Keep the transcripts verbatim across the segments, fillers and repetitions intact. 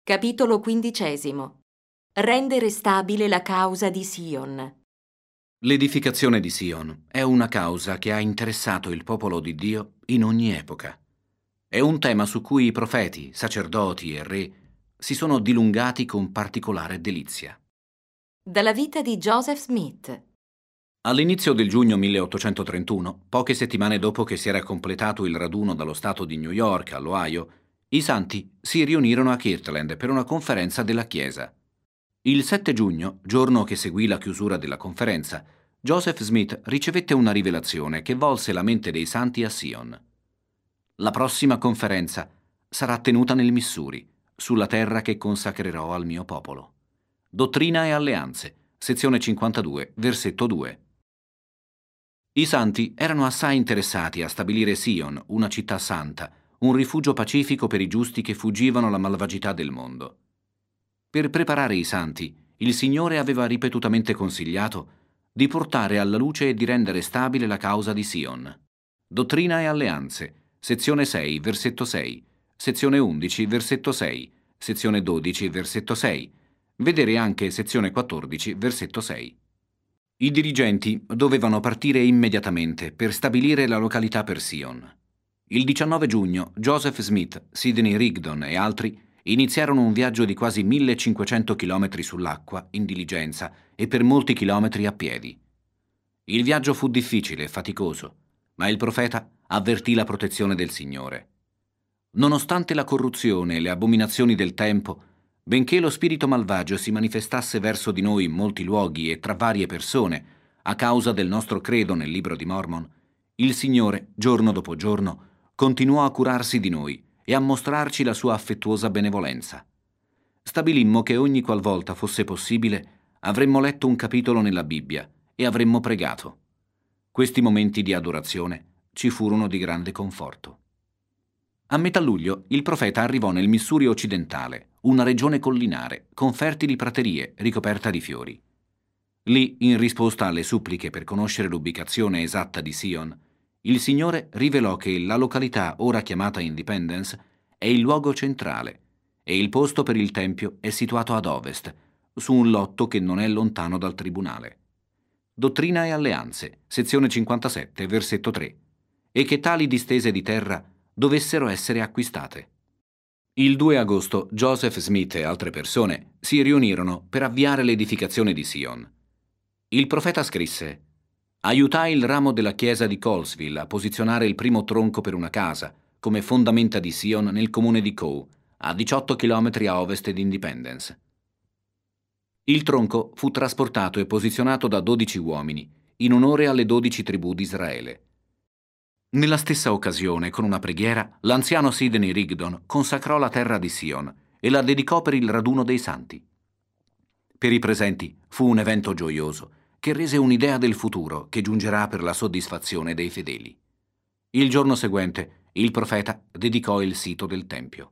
Capitolo quindicesimo. Rendere stabile la causa di Sion. L'edificazione di Sion è una causa che ha interessato il popolo di Dio in ogni epoca. È un tema su cui i profeti, sacerdoti e re si sono dilungati con particolare delizia. Dalla vita di Joseph Smith. All'inizio del giugno milleottocentotrentuno, poche settimane dopo che si era completato il raduno dallo stato di New York all'Ohio, i santi si riunirono a Kirtland per una conferenza della Chiesa. Il sette giugno, giorno che seguì la chiusura della conferenza, Joseph Smith ricevette una rivelazione che volse la mente dei santi a Sion. La prossima conferenza sarà tenuta nel Missouri, sulla terra che consacrerò al mio popolo. Dottrina e alleanze, sezione cinquantadue, versetto due. I santi erano assai interessati a stabilire Sion, una città santa, un rifugio pacifico per i giusti che fuggivano alla malvagità del mondo. Per preparare i santi, il Signore aveva ripetutamente consigliato di portare alla luce e di rendere stabile la causa di Sion. Dottrina e alleanze, sezione sei, versetto sei, sezione undici, versetto sei, sezione dodici, versetto sei, vedere anche sezione quattordici, versetto sei. I dirigenti dovevano partire immediatamente per stabilire la località per Sion. Il diciannove giugno Joseph Smith, Sidney Rigdon e altri iniziarono un viaggio di quasi millecinquecento chilometri sull'acqua in diligenza e per molti chilometri a piedi. Il viaggio fu difficile e faticoso, ma il profeta avvertì la protezione del Signore. Nonostante la corruzione e le abominazioni del tempo, benché lo spirito malvagio si manifestasse verso di noi in molti luoghi e tra varie persone, a causa del nostro credo nel libro di Mormon, il Signore, giorno dopo giorno, continuò a curarsi di noi e a mostrarci la sua affettuosa benevolenza. Stabilimmo che ogni qualvolta fosse possibile avremmo letto un capitolo nella Bibbia e avremmo pregato. Questi momenti di adorazione ci furono di grande conforto. A metà luglio il profeta arrivò nel Missouri occidentale, una regione collinare, con fertili praterie ricoperta di fiori. Lì, in risposta alle suppliche per conoscere l'ubicazione esatta di Sion, il Signore rivelò che la località ora chiamata Independence è il luogo centrale e il posto per il tempio è situato ad ovest, su un lotto che non è lontano dal tribunale. Dottrina e alleanze, sezione cinquantasette, versetto tre, e che tali distese di terra dovessero essere acquistate. Il due agosto Joseph Smith e altre persone si riunirono per avviare l'edificazione di Sion. Il profeta scrisse: «Aiutai il ramo della chiesa di Colesville a posizionare il primo tronco per una casa, come fondamenta di Sion nel comune di Coe, a diciotto chilometri a ovest di Independence». Il tronco fu trasportato e posizionato da dodici uomini, in onore alle dodici tribù di Israele. Nella stessa occasione, con una preghiera, l'anziano Sidney Rigdon consacrò la terra di Sion e la dedicò per il raduno dei santi. Per i presenti fu un evento gioioso che rese un'idea del futuro che giungerà per la soddisfazione dei fedeli. Il giorno seguente il profeta dedicò il sito del tempio.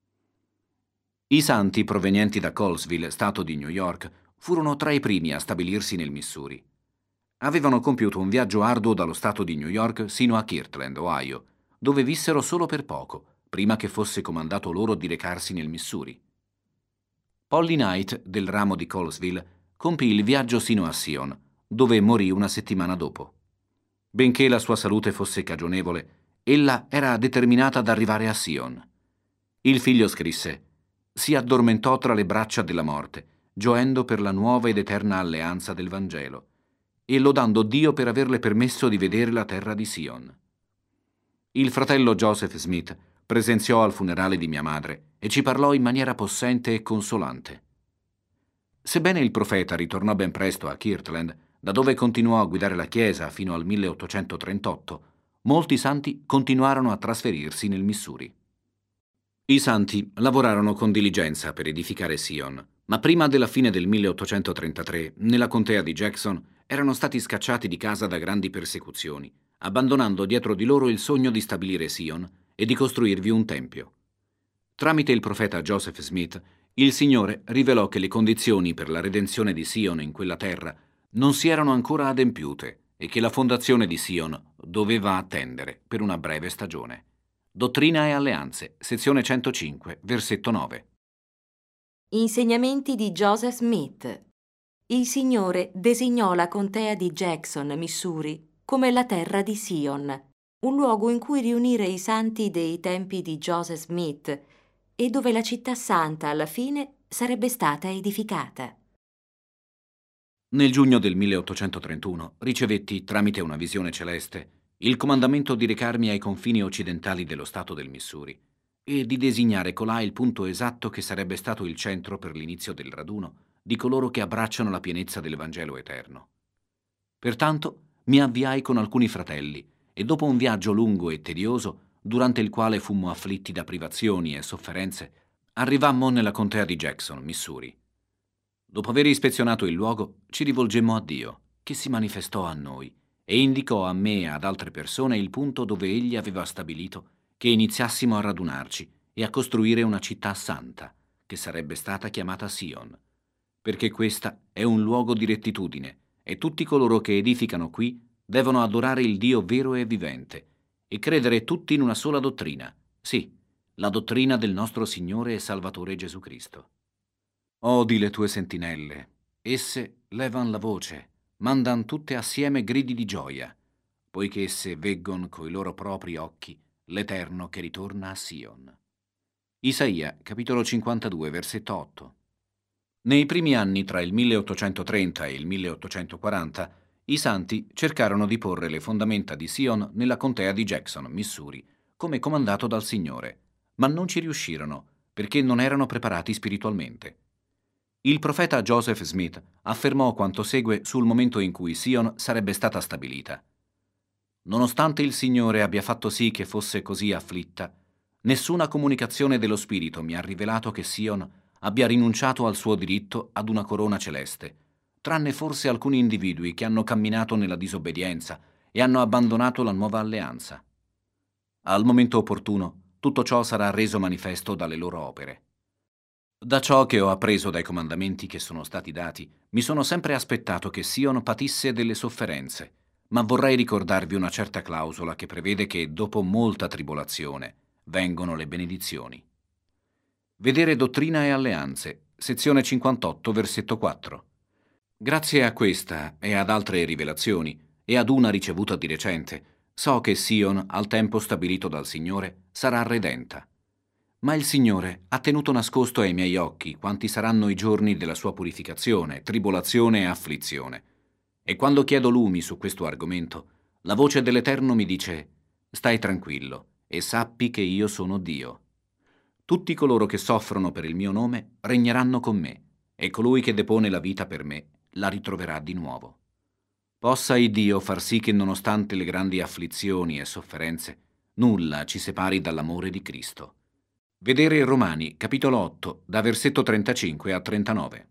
I santi provenienti da Colesville, stato di New York, furono tra i primi a stabilirsi nel Missouri. Avevano compiuto un viaggio arduo dallo stato di New York sino a Kirtland, Ohio, dove vissero solo per poco, prima che fosse comandato loro di recarsi nel Missouri. Polly Knight, del ramo di Colesville, compì il viaggio sino a Sion, dove morì una settimana dopo. Benché la sua salute fosse cagionevole, ella era determinata ad arrivare a Sion. Il figlio scrisse: «Si addormentò tra le braccia della morte, gioendo per la nuova ed eterna alleanza del Vangelo, e lodando Dio per averle permesso di vedere la terra di Sion». Il fratello Joseph Smith presenziò al funerale di mia madre e ci parlò in maniera possente e consolante. Sebbene il profeta ritornò ben presto a Kirtland, da dove continuò a guidare la Chiesa fino al milleottocentotrentotto, molti santi continuarono a trasferirsi nel Missouri. I santi lavorarono con diligenza per edificare Sion, ma prima della fine del milleottocentotrentatré, nella contea di Jackson, erano stati scacciati di casa da grandi persecuzioni, abbandonando dietro di loro il sogno di stabilire Sion e di costruirvi un tempio. Tramite il profeta Joseph Smith, il Signore rivelò che le condizioni per la redenzione di Sion in quella terra non si erano ancora adempiute e che la fondazione di Sion doveva attendere per una breve stagione. Dottrina e alleanze, sezione centocinque, versetto nove. Insegnamenti di Joseph Smith. Il Signore designò la contea di Jackson, Missouri, come la terra di Sion, un luogo in cui riunire i santi dei tempi di Joseph Smith e dove la città santa alla fine sarebbe stata edificata. Nel giugno del milleottocentotrentuno ricevetti, tramite una visione celeste, il comandamento di recarmi ai confini occidentali dello stato del Missouri e di designare colà il punto esatto che sarebbe stato il centro per l'inizio del raduno di coloro che abbracciano la pienezza del Vangelo eterno. Pertanto mi avviai con alcuni fratelli e dopo un viaggio lungo e tedioso, durante il quale fummo afflitti da privazioni e sofferenze, arrivammo nella contea di Jackson, Missouri. Dopo aver ispezionato il luogo, ci rivolgemmo a Dio, che si manifestò a noi e indicò a me e ad altre persone il punto dove Egli aveva stabilito che iniziassimo a radunarci e a costruire una città santa, che sarebbe stata chiamata Sion, perché questa è un luogo di rettitudine e tutti coloro che edificano qui devono adorare il Dio vero e vivente e credere tutti in una sola dottrina, sì, la dottrina del nostro Signore e Salvatore Gesù Cristo. Odi le tue sentinelle, esse levan la voce, mandan tutte assieme gridi di gioia, poiché esse veggon coi loro propri occhi l'Eterno che ritorna a Sion. Isaia, capitolo cinquantadue, versetto otto. Nei primi anni tra il milleottocentotrenta e il milleottocentoquaranta, i santi cercarono di porre le fondamenta di Sion nella contea di Jackson, Missouri, come comandato dal Signore, ma non ci riuscirono perché non erano preparati spiritualmente. Il profeta Joseph Smith affermò quanto segue sul momento in cui Sion sarebbe stata stabilita. Nonostante il Signore abbia fatto sì che fosse così afflitta, nessuna comunicazione dello Spirito mi ha rivelato che Sion abbia rinunciato al suo diritto ad una corona celeste, tranne forse alcuni individui che hanno camminato nella disobbedienza e hanno abbandonato la nuova alleanza. Al momento opportuno, tutto ciò sarà reso manifesto dalle loro opere. Da ciò che ho appreso dai comandamenti che sono stati dati, mi sono sempre aspettato che Sion patisse delle sofferenze, ma vorrei ricordarvi una certa clausola che prevede che dopo molta tribolazione vengono le benedizioni. Vedere Dottrina e Alleanze, sezione cinquantotto, versetto quattro. Grazie a questa e ad altre rivelazioni, e ad una ricevuta di recente, so che Sion, al tempo stabilito dal Signore, sarà redenta. Ma il Signore ha tenuto nascosto ai miei occhi quanti saranno i giorni della sua purificazione, tribolazione e afflizione. E quando chiedo lumi su questo argomento, la voce dell'Eterno mi dice: stai tranquillo e sappi che io sono Dio. Tutti coloro che soffrono per il mio nome regneranno con me, e colui che depone la vita per me la ritroverà di nuovo. Possa il Dio far sì che nonostante le grandi afflizioni e sofferenze, nulla ci separi dall'amore di Cristo. Vedere Romani, capitolo otto, da versetto trentacinque a trentanove.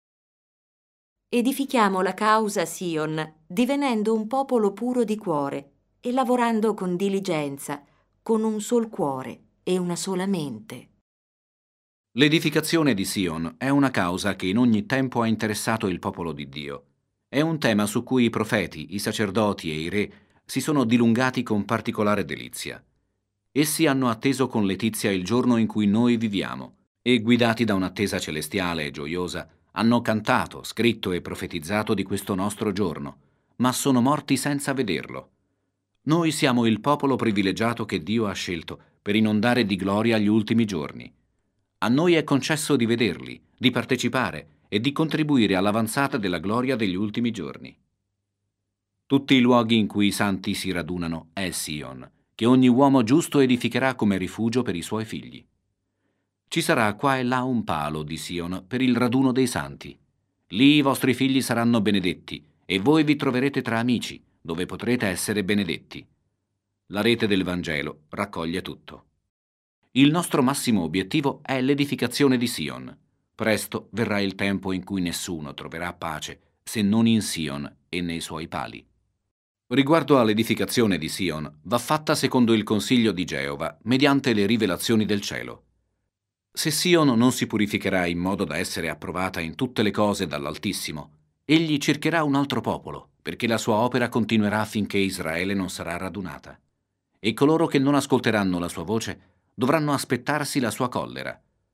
Edifichiamo la causa Sion, divenendo un popolo puro di cuore e lavorando con diligenza, con un sol cuore e una sola mente. L'edificazione di Sion è una causa che in ogni tempo ha interessato il popolo di Dio. È un tema su cui i profeti, i sacerdoti e i re si sono dilungati con particolare delizia. Essi hanno atteso con letizia il giorno in cui noi viviamo e, guidati da un'attesa celestiale e gioiosa, hanno cantato, scritto e profetizzato di questo nostro giorno, ma sono morti senza vederlo. Noi siamo il popolo privilegiato che Dio ha scelto per inondare di gloria gli ultimi giorni. A noi è concesso di vederli, di partecipare e di contribuire all'avanzata della gloria degli ultimi giorni. Tutti i luoghi in cui i santi si radunano è Sion, che ogni uomo giusto edificherà come rifugio per i suoi figli. Ci sarà qua e là un palo di Sion per il raduno dei santi. Lì i vostri figli saranno benedetti e voi vi troverete tra amici, dove potrete essere benedetti. La rete del Vangelo raccoglie tutto. Il nostro massimo obiettivo è l'edificazione di Sion. Presto verrà il tempo in cui nessuno troverà pace se non in Sion e nei suoi pali. Riguardo all'edificazione di Sion, va fatta secondo il consiglio di Geova, mediante le rivelazioni del cielo. Se Sion non si purificherà in modo da essere approvata in tutte le cose dall'Altissimo, egli cercherà un altro popolo, perché la sua opera continuerà finché Israele non sarà radunata. E coloro che non ascolteranno la sua voce dovranno aspettarsi la sua collera.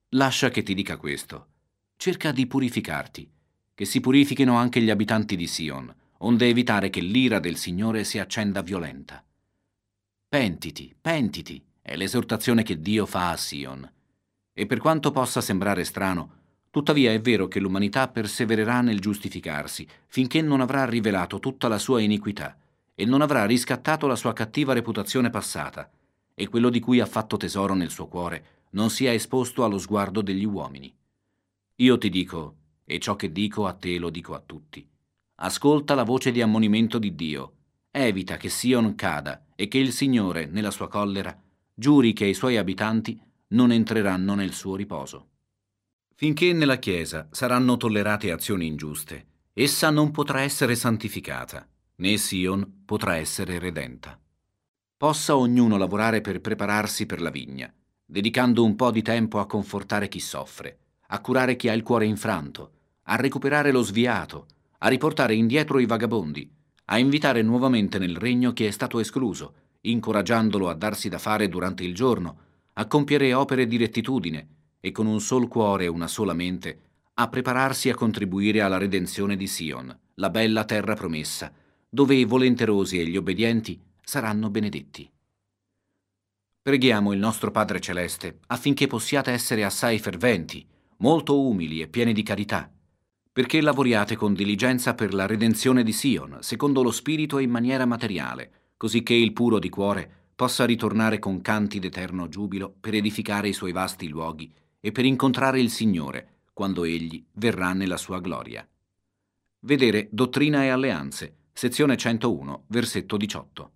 Lascia che ti dica questo. Cerca di purificarti, che si purifichino anche gli abitanti di Sion, onde evitare che l'ira del Signore si accenda violenta. Pentiti, pentiti, è l'esortazione che Dio fa a Sion. E per quanto possa sembrare strano, tuttavia è vero che l'umanità persevererà nel giustificarsi finché non avrà rivelato tutta la sua iniquità e non avrà riscattato la sua cattiva reputazione passata, e quello di cui ha fatto tesoro nel suo cuore non sia esposto allo sguardo degli uomini. Io ti dico, e ciò che dico a te lo dico a tutti, ascolta la voce di ammonimento di Dio, evita che Sion cada e che il Signore, nella sua collera, giuri che i suoi abitanti non entreranno nel suo riposo. Finché nella Chiesa saranno tollerate azioni ingiuste, essa non potrà essere santificata, né Sion potrà essere redenta. Possa ognuno lavorare per prepararsi per la vigna, dedicando un po' di tempo a confortare chi soffre, a curare chi ha il cuore infranto, a recuperare lo sviato, a riportare indietro i vagabondi, a invitare nuovamente nel regno chi è stato escluso, incoraggiandolo a darsi da fare durante il giorno, a compiere opere di rettitudine e con un sol cuore e una sola mente a prepararsi a contribuire alla redenzione di Sion, la bella terra promessa, dove i volenterosi e gli obbedienti saranno benedetti. Preghiamo il nostro Padre Celeste affinché possiate essere assai ferventi, molto umili e pieni di carità, perché lavoriate con diligenza per la redenzione di Sion, secondo lo Spirito e in maniera materiale, così che il puro di cuore possa ritornare con canti d'eterno giubilo per edificare i suoi vasti luoghi e per incontrare il Signore quando Egli verrà nella sua gloria. Vedere Dottrina e Alleanze, sezione centouno, versetto diciotto.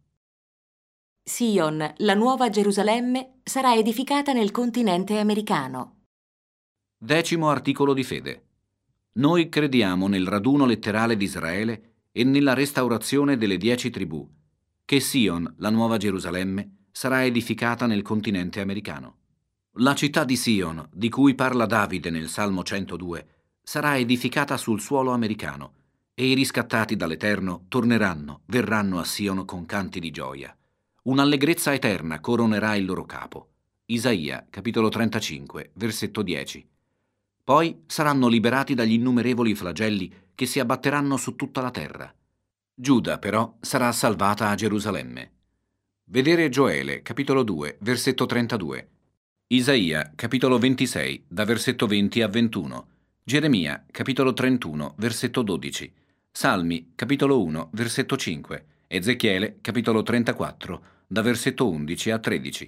Sion, la nuova Gerusalemme, sarà edificata nel continente americano. Decimo articolo di fede. Noi crediamo nel raduno letterale di Israele e nella restaurazione delle dieci tribù, che Sion, la nuova Gerusalemme, sarà edificata nel continente americano. La città di Sion, di cui parla Davide nel Salmo centodue, sarà edificata sul suolo americano, e i riscattati dall'Eterno torneranno, verranno a Sion con canti di gioia. Un'allegrezza eterna coronerà il loro capo. Isaia, capitolo trentacinque, versetto dieci. Poi saranno liberati dagli innumerevoli flagelli che si abbatteranno su tutta la terra. Giuda, però, sarà salvata a Gerusalemme. Vedere Gioele, capitolo due, versetto trentadue. Isaia, capitolo ventisei, da versetto venti a ventuno. Geremia, capitolo trentuno, versetto dodici. Salmi, capitolo uno, versetto cinque. Ezechiele, capitolo trentaquattro, da versetto undici a tredici.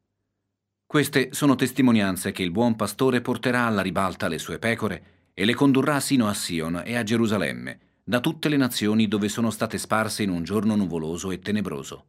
Queste sono testimonianze che il buon pastore porterà alla ribalta le sue pecore e le condurrà sino a Sion e a Gerusalemme, da tutte le nazioni dove sono state sparse in un giorno nuvoloso e tenebroso.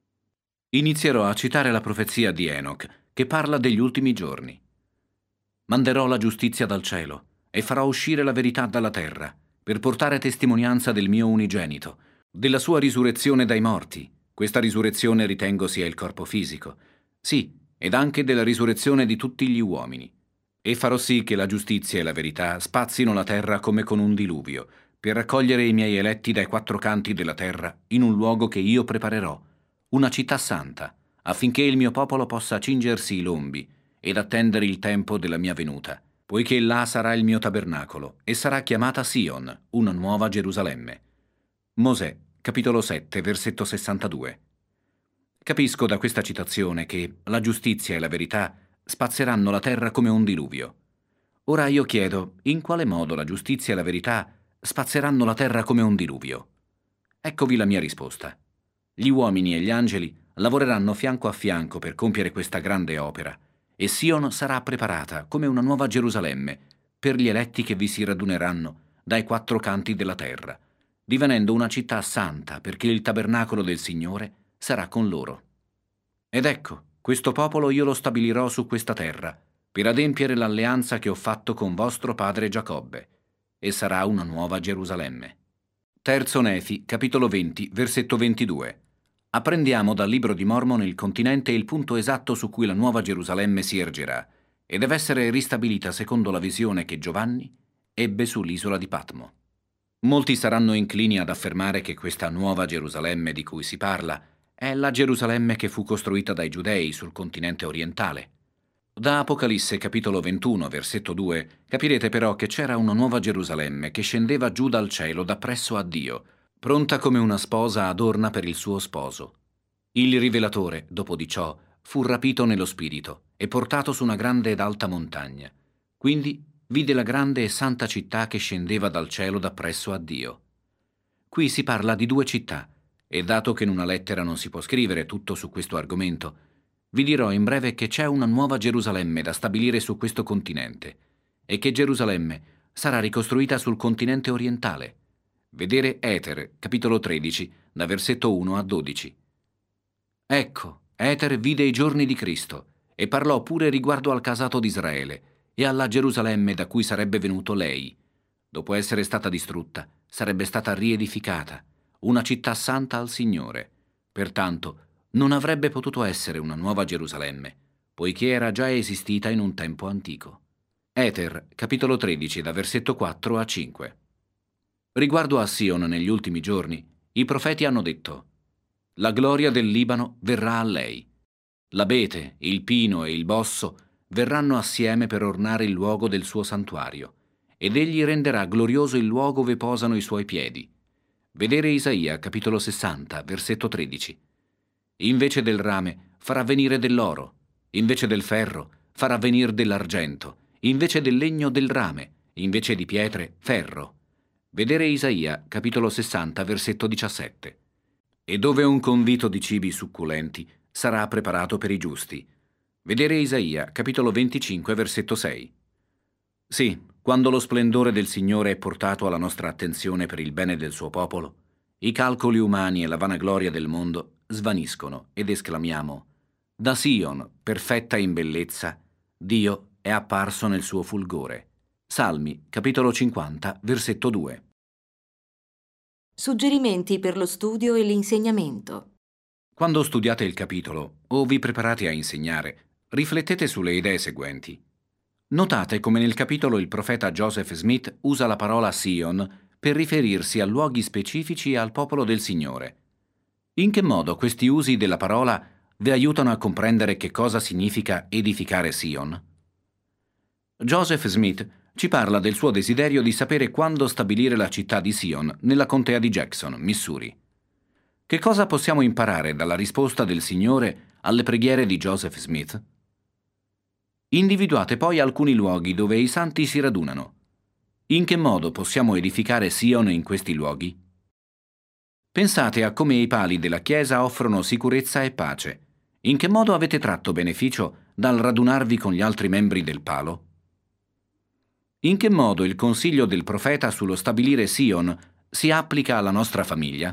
Inizierò a citare la profezia di Enoch, che parla degli ultimi giorni. Manderò la giustizia dal cielo e farò uscire la verità dalla terra, per portare testimonianza del mio unigenito, della sua risurrezione dai morti. Questa risurrezione ritengo sia il corpo fisico. Sì, ed anche della risurrezione di tutti gli uomini. E farò sì che la giustizia e la verità spazzino la terra come con un diluvio, per raccogliere i miei eletti dai quattro canti della terra in un luogo che io preparerò, una città santa, affinché il mio popolo possa cingersi i lombi ed attendere il tempo della mia venuta, poiché là sarà il mio tabernacolo e sarà chiamata Sion, una nuova Gerusalemme. Mosè, capitolo sette, versetto sessantadue. Capisco da questa citazione che la giustizia e la verità spazzeranno la terra come un diluvio. Ora io chiedo, in quale modo la giustizia e la verità spazzeranno la terra come un diluvio? Eccovi la mia risposta. Gli uomini e gli angeli lavoreranno fianco a fianco per compiere questa grande opera, e Sion sarà preparata come una nuova Gerusalemme per gli eletti che vi si raduneranno dai quattro canti della terra, divenendo una città santa perché il tabernacolo del Signore sarà con loro. Ed ecco, questo popolo io lo stabilirò su questa terra, per adempiere l'alleanza che ho fatto con vostro padre Giacobbe, e sarà una nuova Gerusalemme. Terzo Nefi, capitolo venti, versetto ventidue. Apprendiamo dal libro di Mormon il continente e il punto esatto su cui la nuova Gerusalemme si ergerà, e deve essere ristabilita secondo la visione che Giovanni ebbe sull'isola di Patmo. Molti saranno inclini ad affermare che questa nuova Gerusalemme di cui si parla è la Gerusalemme che fu costruita dai Giudei sul continente orientale. Da Apocalisse capitolo ventuno, versetto due, capirete però che c'era una nuova Gerusalemme che scendeva giù dal cielo da presso a Dio, pronta come una sposa adorna per il suo sposo. Il rivelatore, dopo di ciò, fu rapito nello spirito e portato su una grande ed alta montagna. Quindi vide la grande e santa città che scendeva dal cielo da presso a Dio. Qui si parla di due città, e dato che in una lettera non si può scrivere tutto su questo argomento, vi dirò in breve che c'è una nuova Gerusalemme da stabilire su questo continente e che Gerusalemme sarà ricostruita sul continente orientale. Vedere Eter, capitolo tredici, da versetto uno a dodici. Ecco, Eter vide i giorni di Cristo e parlò pure riguardo al casato di Israele e alla Gerusalemme da cui sarebbe venuto lei. Dopo essere stata distrutta, sarebbe stata riedificata, una città santa al Signore. Pertanto, non avrebbe potuto essere una nuova Gerusalemme, poiché era già esistita in un tempo antico. Eter, capitolo tredici, da versetto quattro a cinque. Riguardo a Sion negli ultimi giorni, i profeti hanno detto: la gloria del Libano verrà a lei. L'abete, il pino e il bosso verranno assieme per ornare il luogo del suo santuario, ed egli renderà glorioso il luogo ove posano i suoi piedi. Vedere Isaia, capitolo sessanta, versetto tredici. Invece del rame farà venire dell'oro, invece del ferro farà venire dell'argento, invece del legno del rame, invece di pietre ferro. Vedere Isaia, capitolo sessanta, versetto diciassette. E dove un convito di cibi succulenti sarà preparato per i giusti. Vedere Isaia, capitolo venticinque, versetto sei. Sì, quando lo splendore del Signore è portato alla nostra attenzione per il bene del suo popolo, i calcoli umani e la vanagloria del mondo svaniscono ed esclamiamo: da Sion, perfetta in bellezza, Dio è apparso nel suo fulgore. Salmi, capitolo cinquanta, versetto due. Suggerimenti per lo studio e l'insegnamento. Quando studiate il capitolo o vi preparate a insegnare, riflettete sulle idee seguenti. Notate come nel capitolo il profeta Joseph Smith usa la parola Sion per riferirsi a luoghi specifici e al popolo del Signore. In che modo questi usi della parola vi aiutano a comprendere che cosa significa edificare Sion? Joseph Smith ci parla del suo desiderio di sapere quando stabilire la città di Sion nella contea di Jackson, Missouri. Che cosa possiamo imparare dalla risposta del Signore alle preghiere di Joseph Smith? Individuate poi alcuni luoghi dove i santi si radunano. In che modo possiamo edificare Sion in questi luoghi? Pensate a come i pali della Chiesa offrono sicurezza e pace. In che modo avete tratto beneficio dal radunarvi con gli altri membri del palo? In che modo il consiglio del profeta sullo stabilire Sion si applica alla nostra famiglia?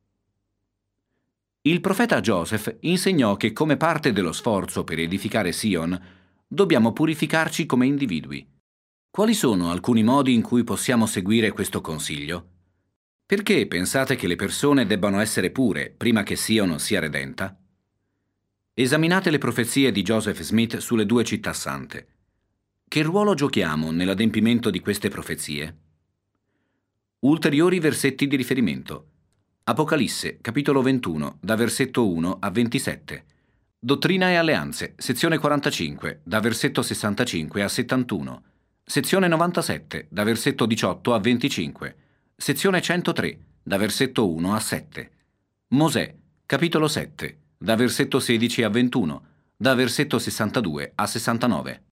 Il profeta Joseph insegnò che come parte dello sforzo per edificare Sion dobbiamo purificarci come individui. Quali sono alcuni modi in cui possiamo seguire questo consiglio? Perché pensate che le persone debbano essere pure prima che Sion sia redenta? Esaminate le profezie di Joseph Smith sulle due città sante. Che ruolo giochiamo nell'adempimento di queste profezie? Ulteriori versetti di riferimento. Apocalisse, capitolo ventuno, da versetto uno a ventisette. Dottrina e alleanze, sezione quarantacinque, da versetto sessantacinque a settantuno. Sezione novantasette, da versetto diciotto a venticinque. Sezione centotré, da versetto uno a sette. Mosè, capitolo sette, da versetto sedici a ventuno, da versetto sessantadue a sessantanove.